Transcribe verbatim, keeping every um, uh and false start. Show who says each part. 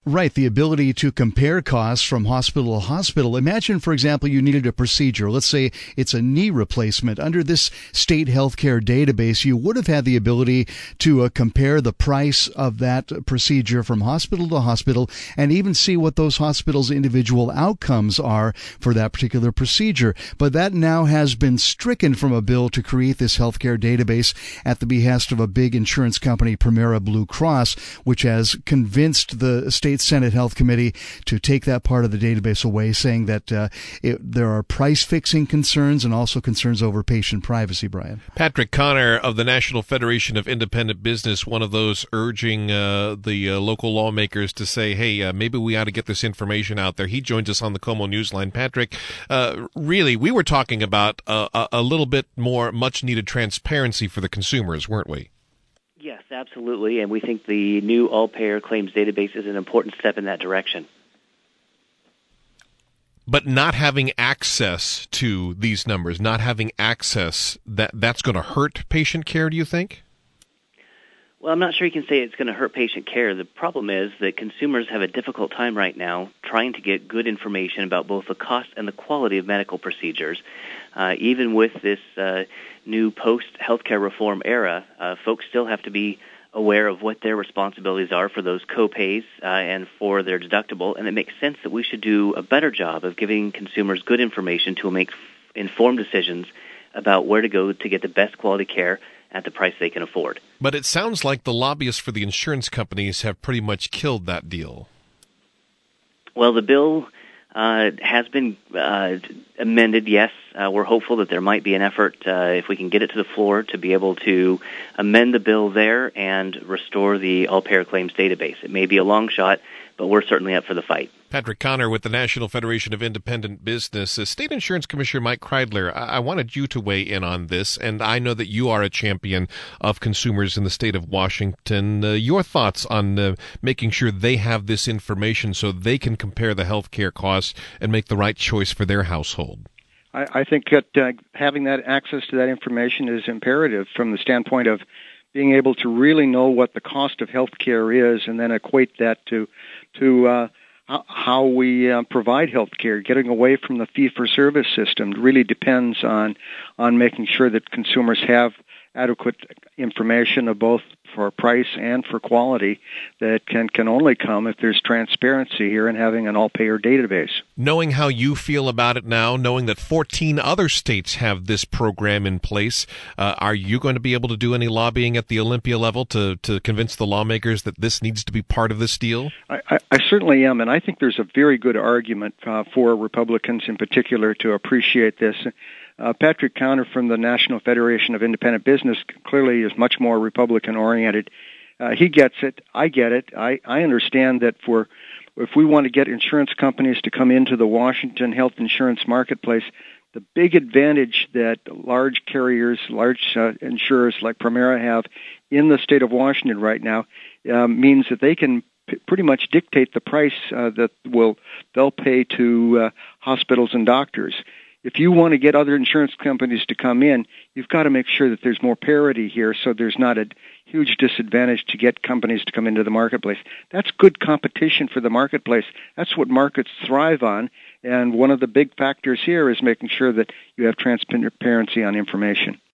Speaker 1: Right, the ability to compare costs from hospital to hospital. Imagine, for example, you needed a procedure. Let's say it's a knee replacement. Under this state healthcare database, you would have had the ability to uh, compare the price of that procedure from hospital to hospital and even see what those hospitals' individual outcomes are for that particular procedure. But that now has been stricken from a bill to create this healthcare database at the behest of a big insurance company, Premera Blue Cross, which has convinced the state Senate Health Committee to take that part of the database away, saying that uh, it, there are price-fixing concerns and also concerns over patient privacy, Brian.
Speaker 2: Patrick Connor of the National Federation of Independent Business, one of those urging uh, the uh, local lawmakers to say, hey, uh, maybe we ought to get this information out there. He joins us on the KOMO Newsline. Patrick, uh, really, we were talking about uh, a, a little bit more much-needed transparency for the consumers, weren't we?
Speaker 3: Yes, absolutely, and we think the new all-payer claims database is an important step in that direction.
Speaker 2: But not having access to these numbers, not having access, that that's going to hurt patient care, do you think?
Speaker 3: Well, I'm not sure you can say it's going to hurt patient care. The problem is that consumers have a difficult time right now trying to get good information about both the cost and the quality of medical procedures. Uh, even with this uh, new post-healthcare reform era, uh, folks still have to be aware of what their responsibilities are for those co-pays uh, and for their deductible, and it makes sense that we should do a better job of giving consumers good information to make informed decisions about where to go to get the best quality care at the price they can afford.
Speaker 2: But it sounds like the lobbyists for the insurance companies have pretty much killed that deal.
Speaker 3: Well, the bill uh, has been uh, amended, yes. Uh, we're hopeful that there might be an effort, uh, if we can get it to the floor, to be able to amend the bill there and restore the all-payer claims database. It may be a long shot, but we're certainly up for the fight.
Speaker 2: Patrick Connor with the National Federation of Independent Business. Uh, State Insurance Commissioner Mike Kreidler, I-, I wanted you to weigh in on this, and I know that you are a champion of consumers in the state of Washington. Uh, your thoughts on uh, making sure they have this information so they can compare the health care costs and make the right choice for their household?
Speaker 4: I, I think that uh, having that access to that information is imperative from the standpoint of being able to really know what the cost of health care is and then equate that to to uh, how we uh, provide health care. Getting away from the fee-for-service system really depends on on making sure that consumers have adequate information of both for price and for quality that can, can only come if there's transparency here and having an all-payer database.
Speaker 2: Knowing how you feel about it now, knowing that fourteen other states have this program in place, uh, are you going to be able to do any lobbying at the Olympia level to, to convince the lawmakers that this needs to be part of this deal?
Speaker 4: I, I, I certainly am, and I think there's a very good argument uh, for Republicans in particular to appreciate this. Uh, Patrick Connor from the National Federation of Independent Business clearly is much more Republican-oriented. Uh, he gets it. I get it. I, I understand that for if we want to get insurance companies to come into the Washington health insurance marketplace, the big advantage that large carriers, large uh, insurers like Premera have in the state of Washington right now uh, means that they can p- pretty much dictate the price uh, that will they'll pay to uh, hospitals and doctors. If you want to get other insurance companies to come in, you've got to make sure that there's more parity here so there's not a huge disadvantage to get companies to come into the marketplace. That's good competition for the marketplace. That's what markets thrive on, and one of the big factors here is making sure that you have transparency on information.